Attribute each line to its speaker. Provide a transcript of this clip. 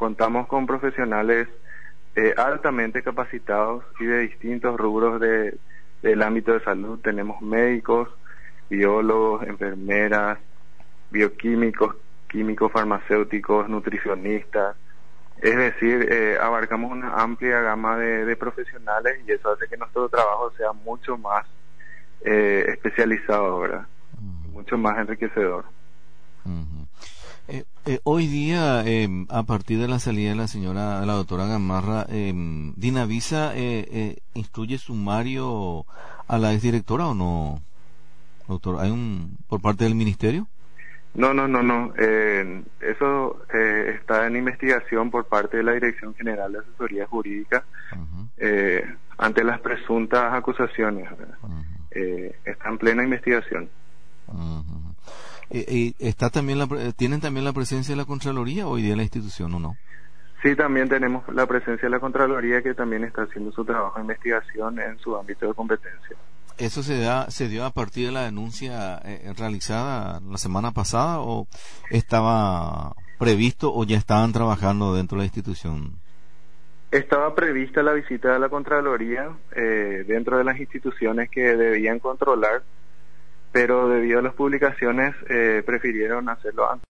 Speaker 1: contamos con profesionales altamente capacitados y de distintos rubros del ámbito de salud. Tenemos médicos, biólogos, enfermeras, bioquímicos, químicos farmacéuticos, nutricionistas. Es decir, abarcamos una amplia gama de profesionales y eso hace que nuestro trabajo sea mucho más especializado, ¿verdad? Mucho más enriquecedor.
Speaker 2: Hoy día, a partir de la salida de la doctora Gamarra, ¿Dinavisa instruye sumario a la exdirectora o no, doctor? ¿Hay por parte del ministerio?
Speaker 1: No. Eso está en investigación por parte de la Dirección General de Asesoría Jurídica ante las presuntas acusaciones. Está en plena investigación.
Speaker 2: Está también ¿tienen también la presencia de la Contraloría hoy día en la institución o no?
Speaker 1: Sí, también tenemos la presencia de la Contraloría, que también está haciendo su trabajo de investigación en su ámbito de competencia.
Speaker 2: ¿Eso se dio a partir de la denuncia realizada la semana pasada o estaba previsto o ya estaban trabajando dentro de la institución?
Speaker 1: Estaba prevista la visita de la Contraloría dentro de las instituciones que debían controlar, pero debido a las publicaciones prefirieron hacerlo antes.